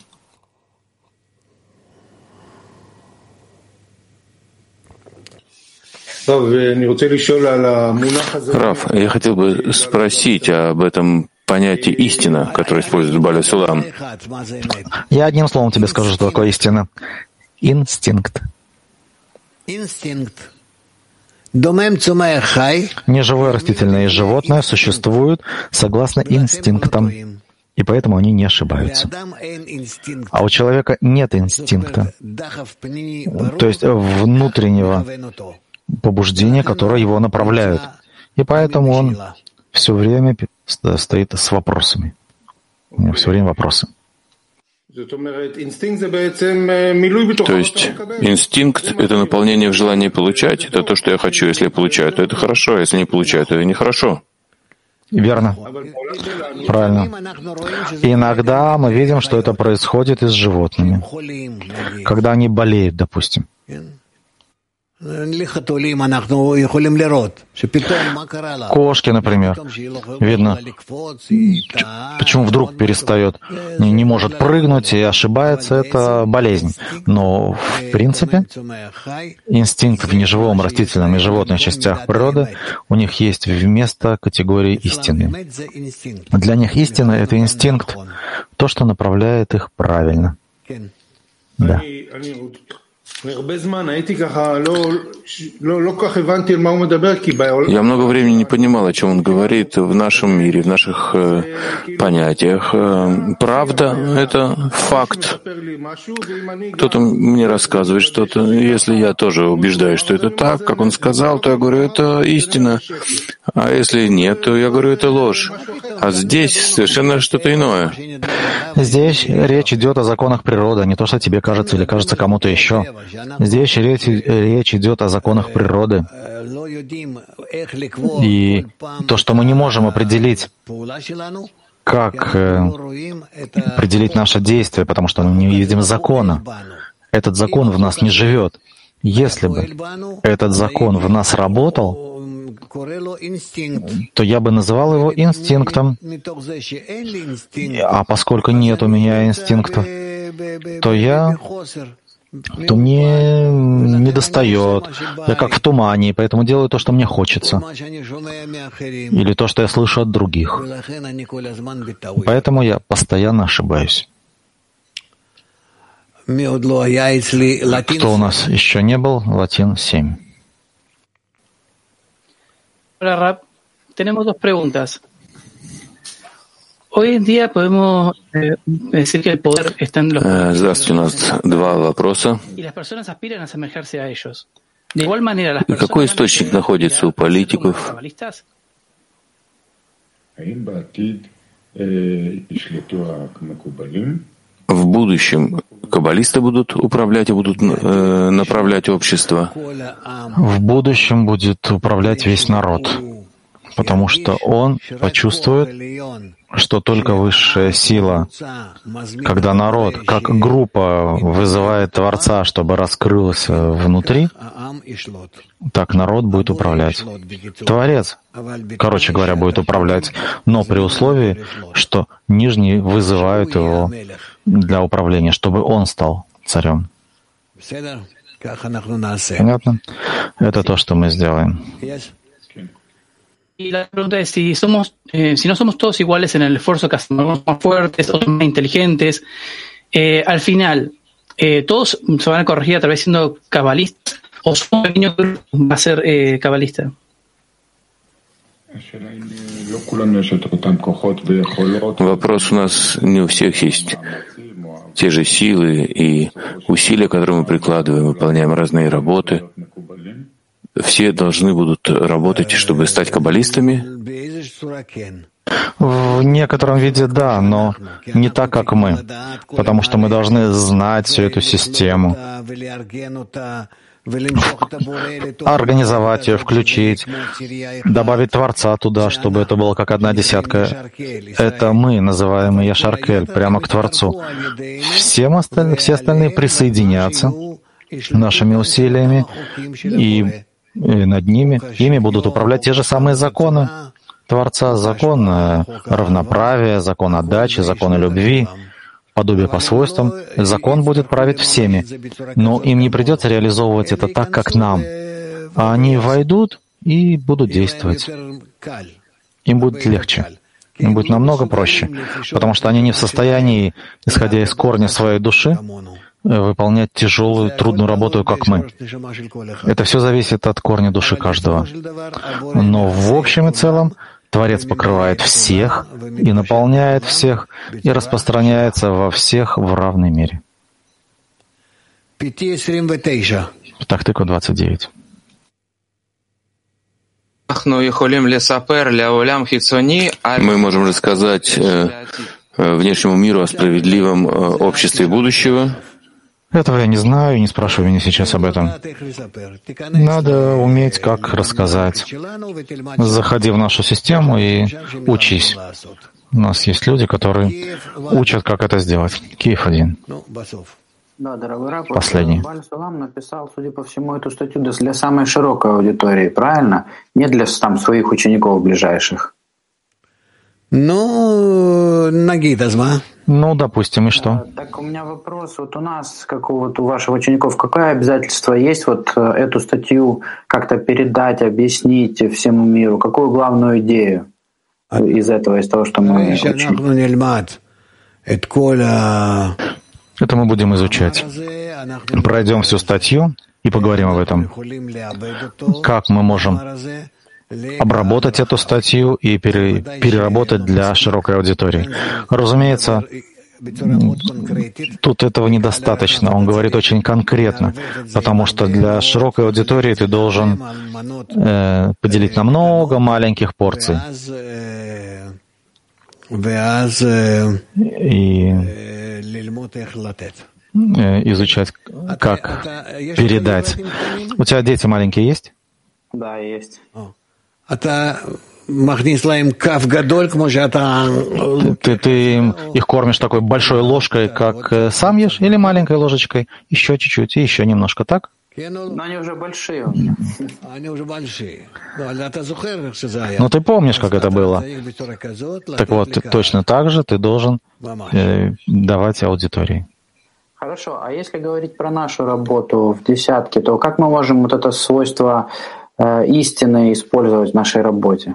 Рав, я хотел бы спросить об этом понятии «истина», которое использует Бааля Сулам. Я одним словом тебе скажу, что такое истина. Инстинкт. Неживое растительное и животное существуют согласно инстинктам, и поэтому они не ошибаются. А у человека нет инстинкта, то есть внутреннего побуждения, которое его направляют. И поэтому он все время стоит с вопросами. У него все время вопросы. То есть инстинкт — это наполнение в желании получать. Это то, что я хочу. Если я получаю, то это хорошо. А если не получаю, то это нехорошо. Верно. Правильно. И иногда мы видим, что это происходит и с животными. Когда они болеют, допустим. Кошки, например. Видно, почему вдруг перестает, не, не может прыгнуть и ошибается, это болезнь. Но, в принципе, инстинкт в неживом, растительном и животных частях природы у них есть вместо категории истины. Для них истина — это инстинкт, то, что направляет их правильно. Да. Я много времени не понимал, о чем он говорит в нашем мире, в наших э, понятиях. Э, правда — это факт. Кто-то мне рассказывает что-то. Если я тоже убеждаюсь, что это так, как он сказал, то я говорю, это истина. А если нет, то я говорю, это ложь. А здесь совершенно что-то иное. Здесь речь идет о законах природы, не то, что тебе кажется или кажется кому-то еще. Здесь речь, речь идет о законах природы. И то, что мы не можем определить, как определить наше действие, потому что мы не видим закона. Этот закон в нас не живет. Если бы этот закон в нас работал, то я бы называл его инстинктом. А поскольку нет у меня инстинкта, то я, то мне не достает. Я как в тумане, и поэтому делаю то, что мне хочется. Или то, что я слышу от других. Поэтому я постоянно ошибаюсь. Кто у нас еще не был? Латин семь. Hola, Rab. Tenemos dos preguntas. Hoy en día podemos eh, decir que el poder está en los Здравствуйте, у нас два вопроса. y las personas aspiran a asemejarse a ellos. De igual manera, las personas Какой источник находится у политиков? cabalistas. В будущем каббалисты будут управлять и будут э, направлять общество. В будущем будет управлять весь народ, потому что он почувствует, что только высшая сила, когда народ, как группа, вызывает Творца, чтобы раскрылся внутри, так народ будет управлять. Творец, короче говоря, будет управлять, но при условии, что нижние вызывают его для управления, чтобы он стал царем. Понятно? Это то, что мы сделаем. Y la pregunta es si somos, eh, si no somos todos iguales en el esfuerzo que hacemos, algunos más fuertes, otros más inteligentes, eh, al final, eh, ¿todos se van a corregir a través siendo cabalistas o solo un pequeño grupo va a ser eh, cabalista? Вопрос у нас не у всех есть те же силы и усилия, которые мы прикладываем, выполняем разные работы. Все должны будут работать, чтобы стать каббалистами? В некотором виде да, но не так, как мы, потому что мы должны знать всю эту систему, организовать ее, включить, добавить Творца туда, чтобы это было как одна десятка. Это мы, называемый Яшаркель, прямо к Творцу. Всем остальным, все остальные присоединятся нашими усилиями, и И над ними, ими будут управлять те же самые законы Творца, закон равноправия, закон отдачи, законы любви, подобие по свойствам. Закон будет править всеми, но им не придется реализовывать это так, как нам. А они войдут и будут действовать. Им будет легче. Им будет намного проще, потому что они не в состоянии, исходя из корня своей души, выполнять тяжелую, трудную работу, как мы. Это все зависит от корня души каждого. Но в общем и целом Творец покрывает всех и наполняет всех и распространяется во всех в равной мере. Птах-Тыква двадцать девять. Мы можем рассказать э, внешнему миру о справедливом э, обществе будущего. Этого я не знаю, не спрашивай меня сейчас об этом. Надо уметь, как рассказать. Заходи в нашу систему и учись. У нас есть люди, которые учат, как это сделать. Киев один. Да, дорогой раб, Последний. Баль Сулам написал, судя по всему, эту статью для самой широкой аудитории, правильно? Не для там своих учеников ближайших. Ну, нагид, азма. Ну, допустим, и что? Так у меня вопрос. Вот у нас, как у, вот у ваших учеников, какое обязательство есть вот эту статью как-то передать, объяснить всему миру? Какую главную идею из этого, из того, что мы учим? Это мы будем изучать. Пройдем всю статью и поговорим об этом. Как мы можем обработать эту статью и пере, переработать для широкой аудитории. Разумеется, тут этого недостаточно. Он говорит очень конкретно, потому что для широкой аудитории ты должен э, поделить на много маленьких порций. и изучать, как передать. У тебя дети маленькие есть? Да, есть. Ты, ты их кормишь такой большой ложкой, как сам ешь, или маленькой ложечкой? Еще чуть-чуть и еще немножко, так? Но они уже большие. Но ты помнишь, как это было? Так вот, точно так же ты должен э, давать аудитории. Хорошо, а если говорить про нашу работу в десятке, то как мы можем вот это свойство э, истины использовать в нашей работе?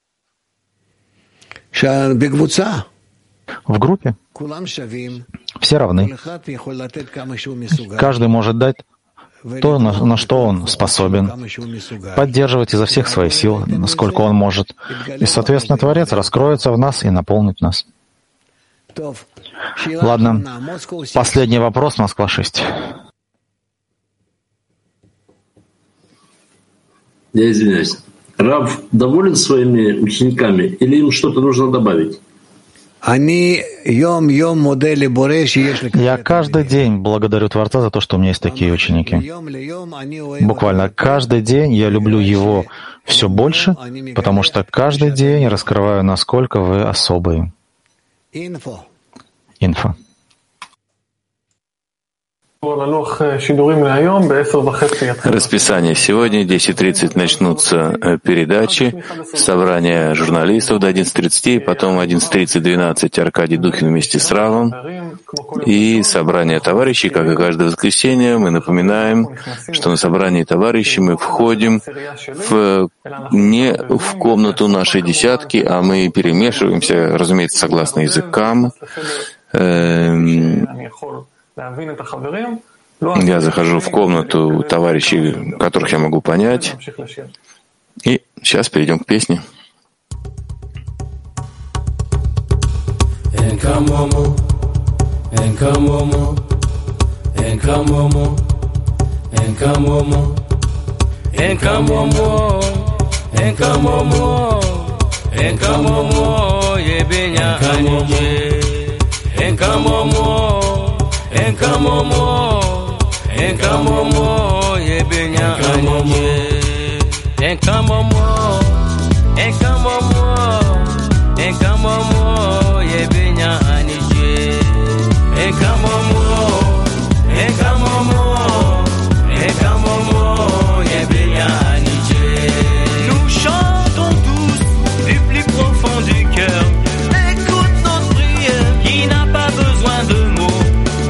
В группе все равны. Каждый может дать то, на, на что он способен, поддерживать изо всех своих сил, насколько он может. И, соответственно, Творец раскроется в нас и наполнит нас. Ладно, последний вопрос, Москва шесть. Я извиняюсь. Рав доволен своими учениками или им что-то нужно добавить? Я каждый день благодарю Творца за то, что у меня есть такие ученики. Буквально каждый день я люблю его все больше, потому что каждый день раскрываю, насколько вы особые. Инфо. Расписание. Сегодня в десять тридцать начнутся передачи, собрание журналистов до одиннадцати тридцати, потом в одиннадцать тридцать двенадцать Аркадий Духин вместе с Равом, и собрание товарищей, как и каждое воскресенье. Мы напоминаем, что на собрании товарищей мы входим в, не в комнату нашей десятки, а мы перемешиваемся, разумеется, согласно языкам. Я захожу в комнату товарищей, которых я могу понять. И сейчас перейдем к песне. Enkamomo, enkamomo, yebenya anije. Enkamomo, enkamomo, enkamomo, yebenya anije. Enkamomo, enkamomo, enkamomo, yebenya anije. Nous chantons tous du plus profond du cœur. Écoute notre prière qui n'a pas besoin de mots.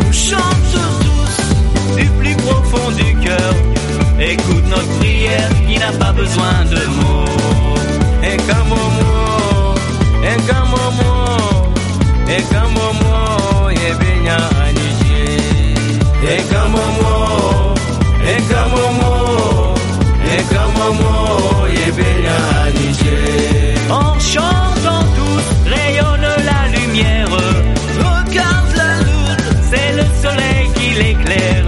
Profond du cœur, écoute notre prière qui n'a pas besoin de mots. Enkamomo, enkamomo, enkamomo, yebenya anije. Enkamomo, enkamomo, enkamomo, yebenya anije. En chantant tous, rayonne la lumière. Regarde la lune, c'est le soleil qui l'éclaire.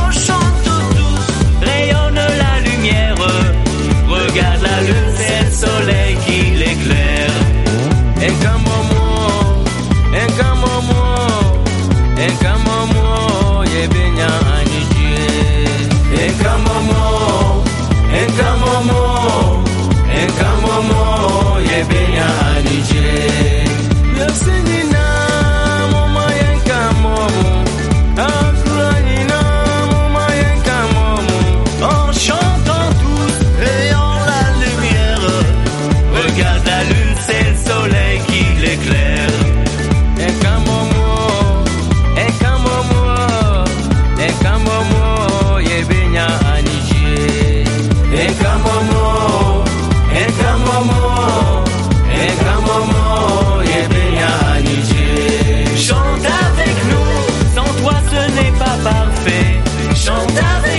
Regarde la lune, c'est le soleil qui l'éclaire. Enkamomo, enkamomo, enkamomo, yebenya anije. Enkamomo, enkamomo, enkamomo, yebenya anije. Merci Nina, mama enkamomo, akura Nina, mama enkamomo. En chantant tous, ayant la lumière. Regarde la lune, c'est le soleil qui l'éclaire. Enkamomo, enkamomo, enkamomo, yebenya anije. Enkamomo, enkamomo, enkamomo, yebenya anije. Chante avec nous, sans toi ce n'est pas parfait. Chante avec